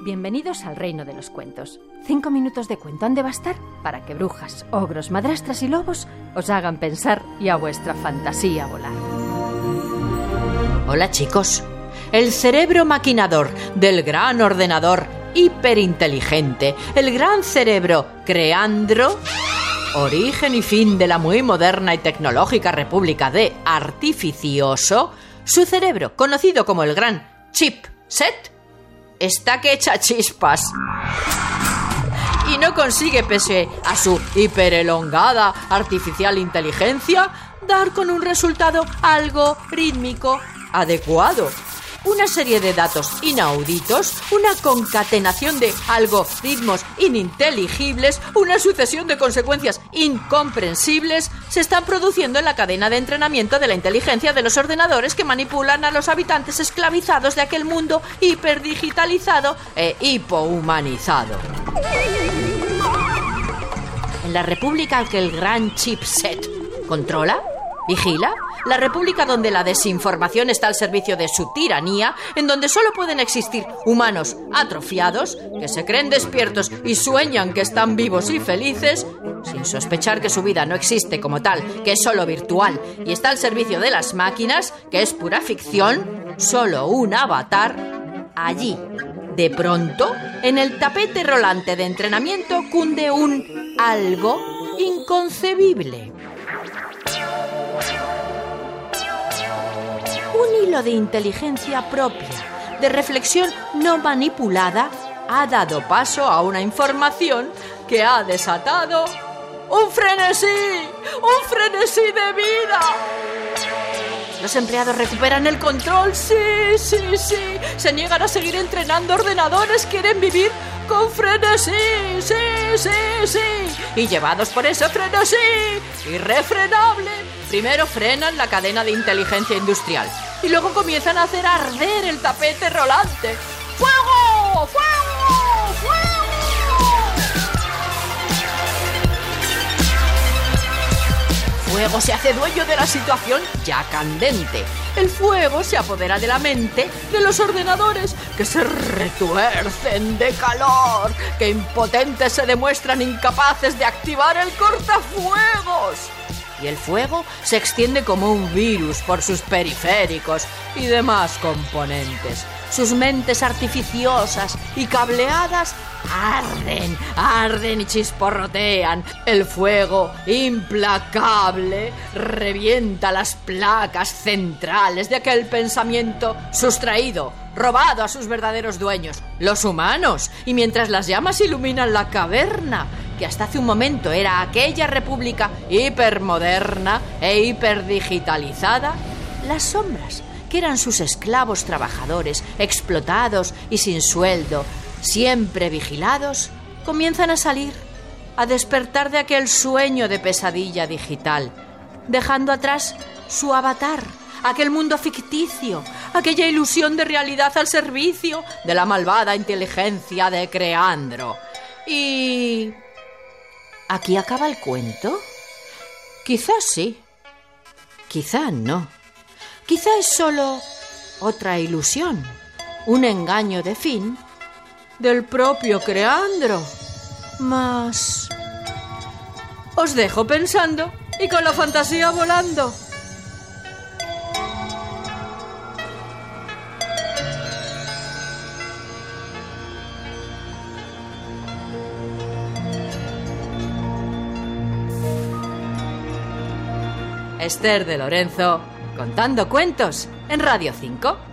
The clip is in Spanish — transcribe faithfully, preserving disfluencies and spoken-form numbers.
Bienvenidos al reino de los cuentos. Cinco minutos de cuento han de bastar para que brujas, ogros, madrastras y lobos os hagan pensar y a vuestra fantasía volar. Hola chicos, el cerebro maquinador del gran ordenador hiperinteligente, el gran cerebro Creandro, origen y fin de la muy moderna y tecnológica República de Artificioso, su cerebro, conocido como el gran chipset, está que echa chispas y no consigue, pese a su hiperelongada artificial inteligencia, dar con un resultado algorítmico adecuado. Una serie de datos inauditos, una concatenación de algoritmos ininteligibles, una sucesión de consecuencias incomprensibles se están produciendo en la cadena de entrenamiento de la inteligencia de los ordenadores que manipulan a los habitantes esclavizados de aquel mundo hiperdigitalizado e hipohumanizado. En la república que el gran chipset controla, vigila, la república donde la desinformación está al servicio de su tiranía, en donde solo pueden existir humanos atrofiados que se creen despiertos y sueñan que están vivos y felices, sin sospechar que su vida no existe como tal, que es solo virtual y está al servicio de las máquinas, que es pura ficción, solo un avatar. Allí, de pronto, en el tapete rolante de entrenamiento cunde un algo inconcebible. Un hilo de inteligencia propia, de reflexión no manipulada, ha dado paso a una información que ha desatado un frenesí, un frenesí de vida. Los empleados recuperan el control, sí, sí, sí. Se niegan a seguir entrenando ordenadores, quieren vivir con frenesí, sí, sí, sí. Y llevados por ese frenesí irrefrenable, primero frenan la cadena de inteligencia industrial y luego comienzan a hacer arder el tapete rolante. ¡Fuego! ¡Fuego! ¡Fuego! Fuego se hace dueño de la situación ya candente. El fuego se apodera de la mente de los ordenadores, que se retuercen de calor, que impotentes se demuestran incapaces de activar el cortafuegos. Y el fuego se extiende como un virus por sus periféricos y demás componentes. Sus mentes artificiosas y cableadas arden, arden y chisporrotean. El fuego implacable revienta las placas centrales de aquel pensamiento sustraído, robado a sus verdaderos dueños, los humanos. Y mientras las llamas iluminan la caverna, que hasta hace un momento era aquella república hipermoderna e hiperdigitalizada, las sombras, que eran sus esclavos trabajadores, explotados y sin sueldo, siempre vigilados, comienzan a salir, a despertar de aquel sueño de pesadilla digital, dejando atrás su avatar, aquel mundo ficticio, aquella ilusión de realidad al servicio de la malvada inteligencia de Creandro. Y... ¿aquí acaba el cuento? Quizás sí, quizá no. Quizá es solo otra ilusión, un engaño de fin del propio Creandro. Mas os dejo pensando y con la fantasía volando. Esther de Lorenzo, contando cuentos en Radio cinco.